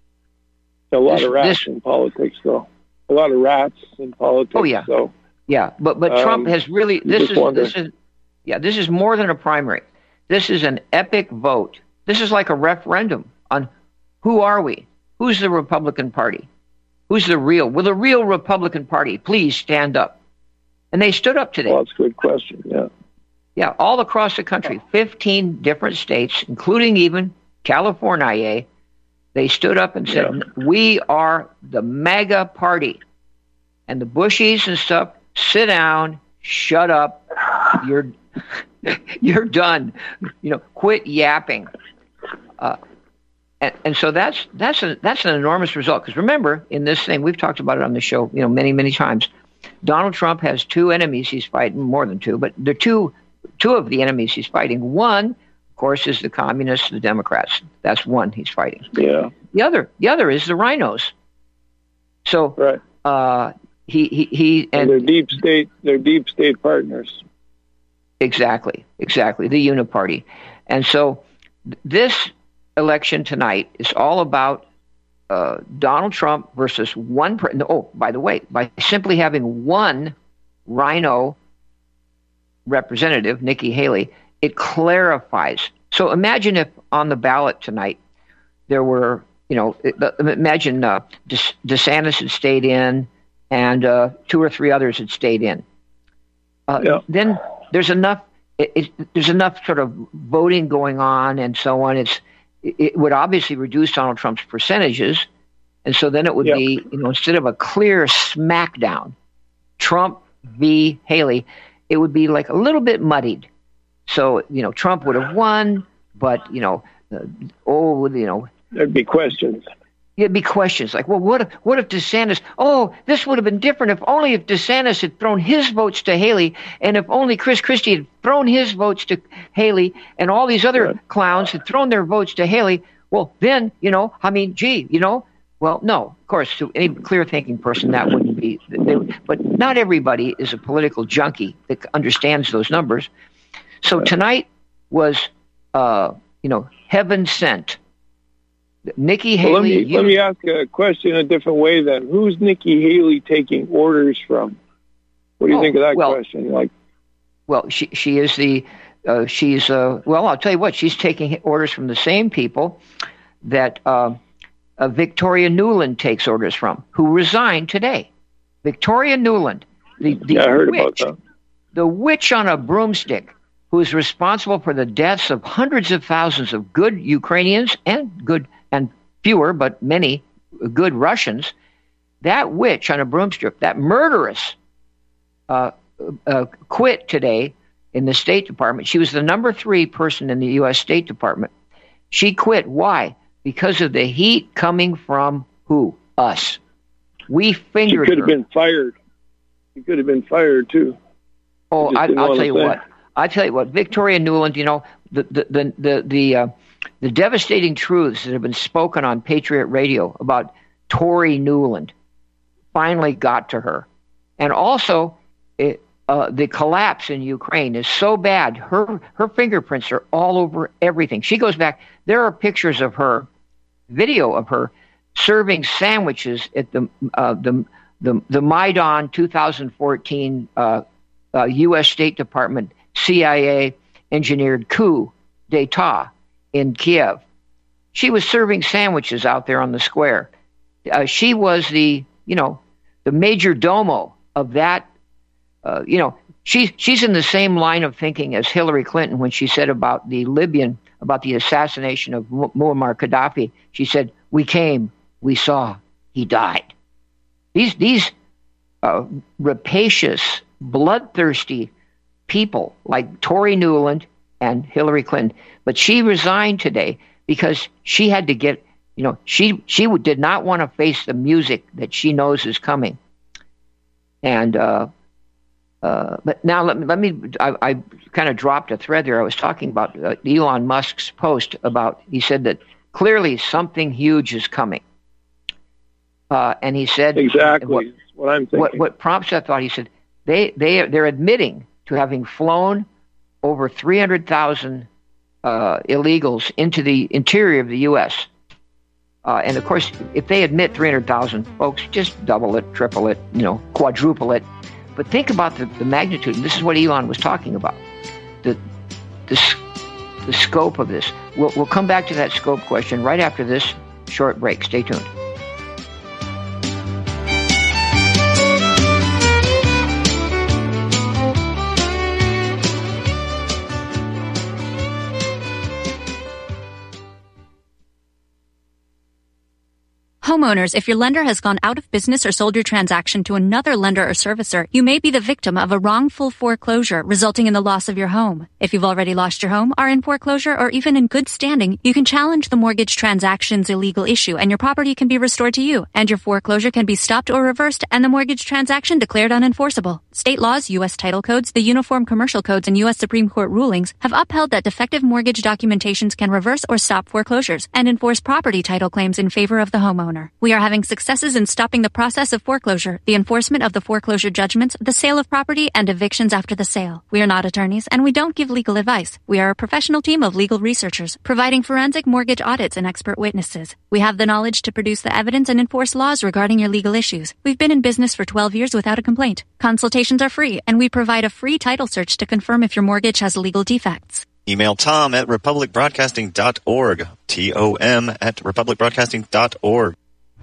A lot This- of rats this- in politics, though. A lot of rats in politics. Oh, yeah. So, Yeah, but but Um, Trump has really you this just is wonder. this is yeah this is more than a primary. This is an epic vote. This is like a referendum on who are we? Who's the Republican Party? Who's the real? Will the real Republican Party please stand up? And they stood up today. well, that's a good question. Yeah. Yeah, all across the country, fifteen different states, including even California. They stood up and said, Yeah. we are the MAGA party. And the Bushies and stuff, sit down, shut up, you're you're done. You know, quit yapping. Uh, and, and so that's that's a, that's an enormous result. Because remember, in this thing, we've talked about it on the show, you know, many, many times. Donald Trump has two enemies he's fighting, more than two, but the two two of the enemies he's fighting. One, of course, is the communists, the Democrats. That's one he's fighting. Yeah. The other, the other is the rhinos. So, Right. uh, he he he And and they're deep state. They're deep state partners. exactly, exactly the Uniparty, and so th- this election tonight is all about uh, Donald Trump versus one. Per- no, oh, by the way, by simply having one rhino representative, Nikki Haley, it clarifies. So imagine if on the ballot tonight there were, you know, imagine uh, De- DeSantis had stayed in and uh, two or three others had stayed in. Uh, Yeah. Then there's enough. It, it, there's enough sort of voting going on and so on. It's it, it would obviously reduce Donald Trump's percentages, and so then it would Yeah. be, you know, instead of a clear smackdown, Trump v. Haley, it would be like a little bit muddied. So, you know, Trump would have won, but, you know, uh, oh, you know, There'd be questions. there'd be questions like, well, what if, what if DeSantis, oh, this would have been different if only if DeSantis had thrown his votes to Haley, and if only Chris Christie had thrown his votes to Haley, and all these other Right. clowns had thrown their votes to Haley. Well, then, you know, I mean, gee, you know, well, no, of course, to any clear-thinking person, that wouldn't be, they, but not everybody is a political junkie that understands those numbers. So tonight was, uh, you know, heaven sent. Nikki Well, let Haley. me you- let me ask a question a different way. Then, who's Nikki Haley taking orders from? What do you Oh, think of that well- question? Like, Well, she she is the uh, she's uh, well. I'll tell you what. She's taking orders from the same people that uh, uh, Victoria Nuland takes orders from, who resigned today. Victoria Nuland, the the yeah, I heard witch, about that. the witch on a broomstick, who is responsible for the deaths of hundreds of thousands of good Ukrainians and good and fewer, but many good Russians. That witch on a broomstick, that murderess, uh, uh, quit today in the State Department. She was the number three person in the U S State Department. She quit. Why? Because of the heat coming from who? Us. We She fingered could have her. been fired. She could have been fired too. Oh, just I, didn't I'll wanna tell you say. what. I tell you what. Victoria Nuland. You know the the the the the, uh, the devastating truths that have been spoken on Patriot Radio about Tory Nuland finally got to her, and also it, uh, the collapse in Ukraine is so bad. Her her fingerprints are all over everything. She goes back. There are pictures of her, video of her serving sandwiches at the uh, the the the Maidan two thousand fourteen uh, uh, U S State Department C I A engineered coup d'etat in Kiev. She was serving sandwiches out there on the square. Uh, she was the you know the major domo of that. Uh, you know she's she's in the same line of thinking as Hillary Clinton when she said about the Libyan about the assassination of Mu- Muammar Gaddafi. She said, "We came, we saw, he died." These these uh, rapacious, bloodthirsty people like Tory Nuland and Hillary Clinton, but she resigned today because she had to get You know, she she did not want to face the music that she knows is coming. And uh, uh, but now let me let me I, I kind of dropped a thread there. I was talking about uh, Elon Musk's post about, he said that clearly something huge is coming. Uh, and he said exactly what, what I'm thinking. What, what prompts that thought? He said they they they're admitting to having flown over three hundred thousand uh, illegals into the interior of the U S Uh, and of course, if they admit three hundred thousand folks, just double it, triple it, you know, quadruple it. But think about the, the magnitude. And this is what Elon was talking about. The the the scope of this. We'll we'll come back to that scope question right after this short break. Stay tuned. Homeowners, if your lender has gone out of business or sold your transaction to another lender or servicer, you may be the victim of a wrongful foreclosure resulting in the loss of your home. If you've already lost your home, are in foreclosure, or even in good standing, you can challenge the mortgage transaction's illegal issue and your property can be restored to you, and your foreclosure can be stopped or reversed and the mortgage transaction declared unenforceable. State laws, U S title codes, the Uniform Commercial Codes, and U S Supreme Court rulings have upheld that defective mortgage documentations can reverse or stop foreclosures and enforce property title claims in favor of the homeowner. We are having successes in stopping the process of foreclosure, the enforcement of the foreclosure judgments, the sale of property, and evictions after the sale. We are not attorneys, and we don't give legal advice. We are a professional team of legal researchers, providing forensic mortgage audits and expert witnesses. We have the knowledge to produce the evidence and enforce laws regarding your legal issues. We've been in business for twelve years without a complaint. Consultations are free, and we provide a free title search to confirm if your mortgage has legal defects. Email Tom at republic broadcasting dot org. T O M at republic broadcasting dot org.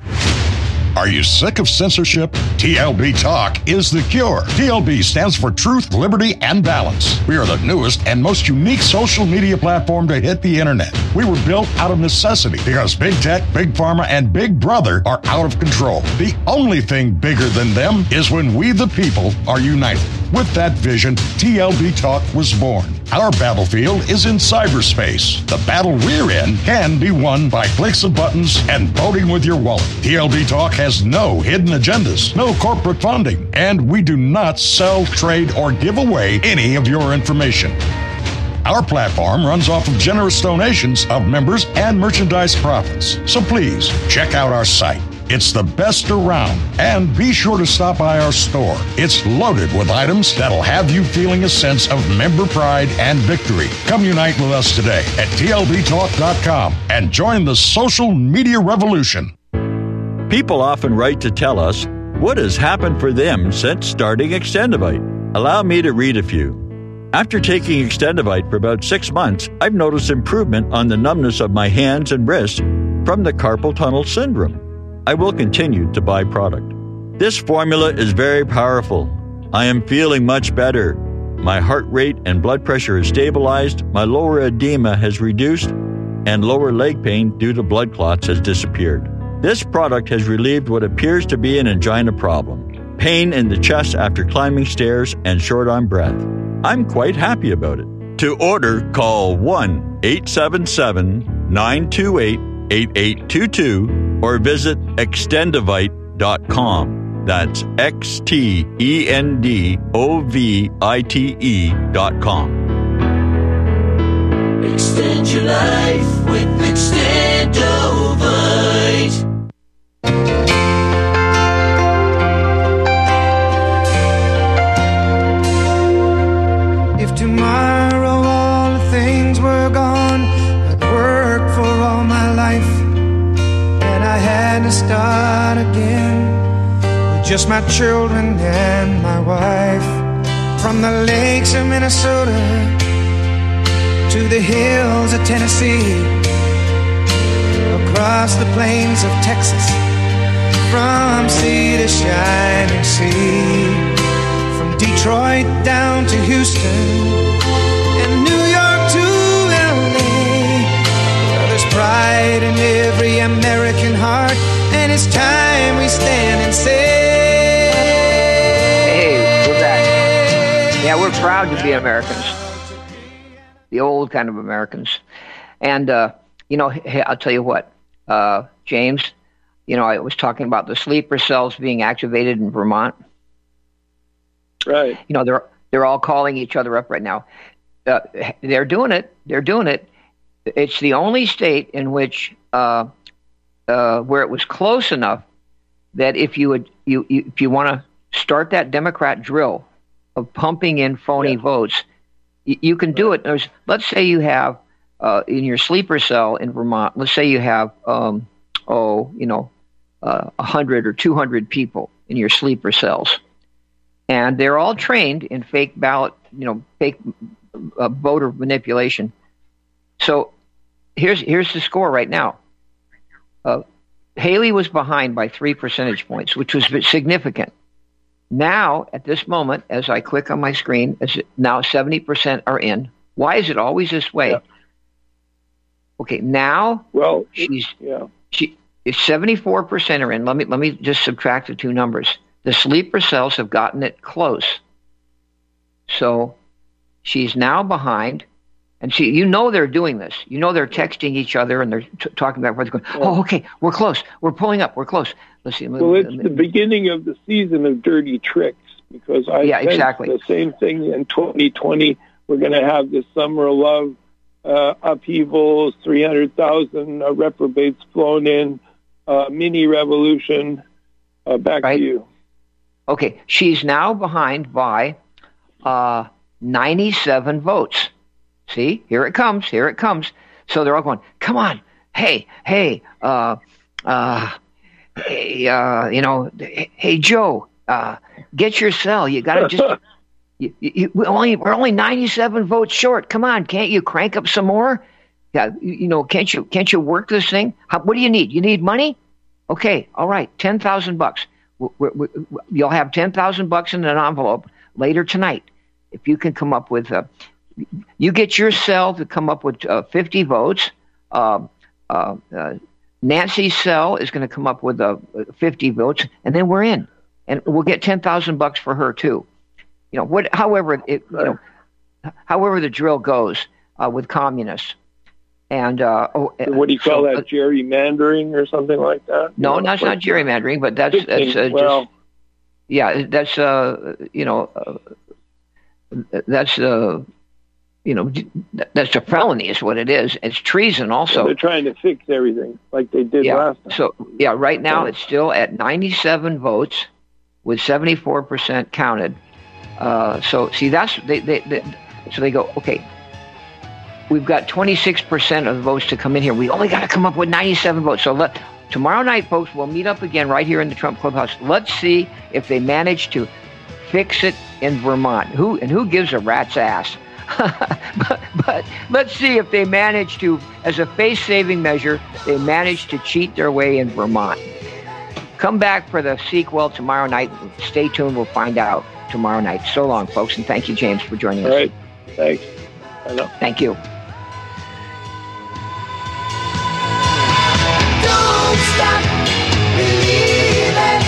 Are you sick of censorship? T L B Talk is the cure. T L B stands for Truth, Liberty, and Balance. We are the newest and most unique social media platform to hit the internet. We were built out of necessity because Big Tech, Big Pharma, and Big Brother are out of control. The only thing bigger than them is when we the people are united. With that vision, T L B Talk was born. Our battlefield is in cyberspace. The battle we're in can be won by clicks of buttons and voting with your wallet. T L B Talk has no hidden agendas, no corporate funding, and we do not sell, trade, or give away any of your information. Our platform runs off of generous donations of members and merchandise profits. So please, check out our site. It's the best around. And be sure to stop by our store. It's loaded with items that'll have you feeling a sense of member pride and victory. Come unite with us today at T L B talk dot com and join the social media revolution. People often write to tell us what has happened for them since starting Extendivite. Allow me to read a few. After taking Extendivite for about six months, I've noticed improvement on the numbness of my hands and wrists from the carpal tunnel syndrome. I will continue to buy product. This formula is very powerful. I am feeling much better. My heart rate and blood pressure has stabilized, my lower edema has reduced, and lower leg pain due to blood clots has disappeared. This product has relieved what appears to be an angina problem, pain in the chest after climbing stairs, and short on breath. I'm quite happy about it. To order, call one eight seven seven, nine two eight, eight eight two two or visit extendivite dot com. That's X T E N D O V I T E dot com. Extend your life with Extendivite. If tomorrow all the things were gone, I'd work for all my life, and I had to start again with just my children and my wife. From the lakes of Minnesota to the hills of Tennessee, across the plains of Texas, from sea to shining sea, from Detroit down to Houston and New York to L A. Well, there's pride in every American heart, and it's time we stand and say, hey, we're back. Yeah, we're proud to be Americans, the old kind of Americans. And, uh, you know, hey, I'll tell you what, uh, James, you know, I was talking about the sleeper cells being activated in Vermont. Right. You know, they're they're all calling each other up right now. Uh, they're doing it. They're doing it. It's the only state in which uh, uh, where it was close enough that if you would you, you if you want to start that Democrat drill of pumping in phony yeah. votes, you, you can do it. There's, let's say you have uh, in your sleeper cell in Vermont. Let's say you have um, oh you know uh, a hundred or two hundred people in your sleeper cells, and they're all trained in fake ballot, you know, fake uh, voter manipulation. So here's here's the score right now. Uh, Haley was behind by three percentage points, which was significant. Now, at this moment, as I click on my screen, as it, now seventy percent are in. Why is it always this way? Yeah. Okay, now well, she's yeah. she is seventy-four percent are in. Let me let me just subtract the two numbers. The sleeper cells have gotten it close. So she's now behind. And see, you know they're doing this. You know they're texting each other and they're t- talking back and forth. Going, oh, okay, we're close. We're pulling up. We're close. Let's see. Well, it's the beginning of the season of dirty tricks because I yeah, think exactly. the same thing in twenty twenty. We're going to have this summer of love uh, upheavals, three hundred thousand uh, reprobates flown in, uh, mini revolution. Uh, back right. to you. Okay, she's now behind by uh, ninety-seven votes. See, here it comes, here it comes. So they're all going, come on, hey, hey, uh, uh, hey, uh, you know, hey, Joe, uh, get your cell. You got to just, you, you, we only, we're only ninety-seven votes short. Come on, can't you crank up some more? Yeah, you, you know, can't you, can't you work this thing? How, what do you need? You need money? Okay, all right, ten thousand bucks. We, we, we, you'll have ten thousand bucks in an envelope later tonight if you can come up with a. You get your cell to come up with uh, fifty votes. Uh, uh, uh, Nancy's cell is going to come up with uh, fifty votes, and then we're in, and we'll get ten thousand bucks for her too. You know, what? However, it, you know, however the drill goes uh, with communists. And uh, oh, what do you call so, that? Gerrymandering or something like that? No, you know, that's not gerrymandering, but that's that's uh, well, just yeah, that's uh, you know, uh, that's uh. You know, that's a felony is what it is. It's treason also. They're trying to fix everything like they did yeah. last time. So, yeah, right now it's still at ninety-seven votes with seventy-four percent counted. Uh, so, see, that's, they, they, they, so they go, okay, we've got twenty-six percent of the votes to come in here. We only got to come up with ninety-seven votes. So let, tomorrow night, folks, we'll meet up again right here in the Trump Clubhouse. Let's see if they manage to fix it in Vermont. Who, and who gives a rat's ass? but, but let's see if they manage to, as a face-saving measure, they manage to cheat their way in Vermont. Come back for the sequel tomorrow night. Stay tuned. We'll find out tomorrow night. So long, folks, and thank you, James, for joining us. All right. Thanks. I know. Thank you. Don't stop believing.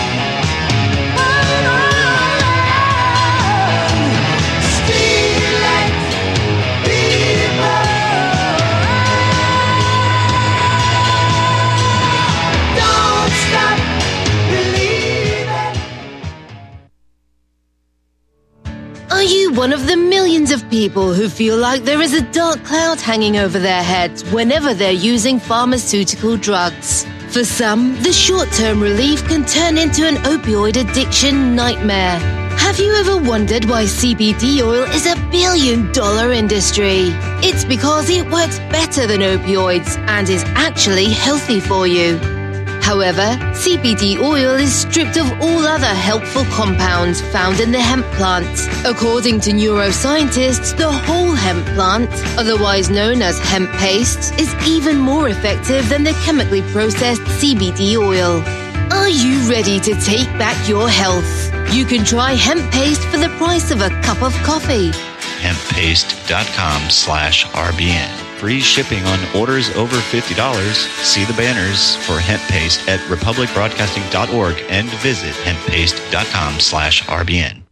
Are you one of the millions of people who feel like there is a dark cloud hanging over their heads whenever they're using pharmaceutical drugs? For some, the short-term relief can turn into an opioid addiction nightmare. Have you ever wondered why C B D oil is a billion-dollar industry? It's because it works better than opioids and is actually healthy for you. However, C B D oil is stripped of all other helpful compounds found in the hemp plant. According to neuroscientists, the whole hemp plant, otherwise known as hemp paste, is even more effective than the chemically processed C B D oil. Are you ready to take back your health? You can try hemp paste for the price of a cup of coffee. hemppaste.com slash RBN. Free shipping on orders over fifty dollars. See the banners for hemp paste at republic broadcasting dot org and visit hemppaste.com slash RBN.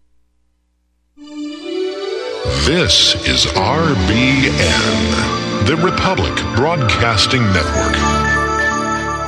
This is R B N, the Republic Broadcasting Network.